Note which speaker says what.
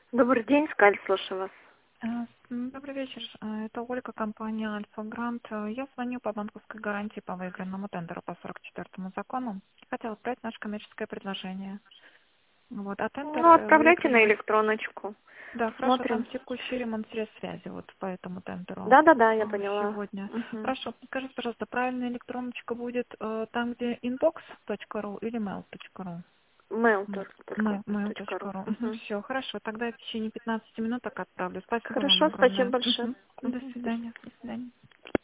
Speaker 1: Добрый день, Скаль, слушаю вас.
Speaker 2: Добрый вечер. Это Ольга, компания Альфа Грант. Я звоню по банковской гарантии по выигранному тендеру по 44-му закону. Хотела отправить наше коммерческое предложение. Вот. А тендер
Speaker 1: Ну, отправляйте на
Speaker 2: выиграли...
Speaker 1: электроночку.
Speaker 2: Да, хорошо, там
Speaker 1: Посмотрим.
Speaker 2: текущий ремонт средств связи вот по этому тендеру
Speaker 1: Да-да-да, я поняла.
Speaker 2: сегодня.
Speaker 1: Угу.
Speaker 2: Хорошо, скажите, пожалуйста, правильная электроночка будет там, где inbox.ru или mail.ru?
Speaker 1: Mail только. .ру.
Speaker 2: Mail.ru.
Speaker 1: Угу.
Speaker 2: Все, хорошо. Тогда в течение 15 минут так отправлю. Спасибо вам
Speaker 1: Хорошо, спасибо
Speaker 2: огромное.
Speaker 1: большое.
Speaker 2: До
Speaker 1: Угу.
Speaker 2: свидания. До свидания.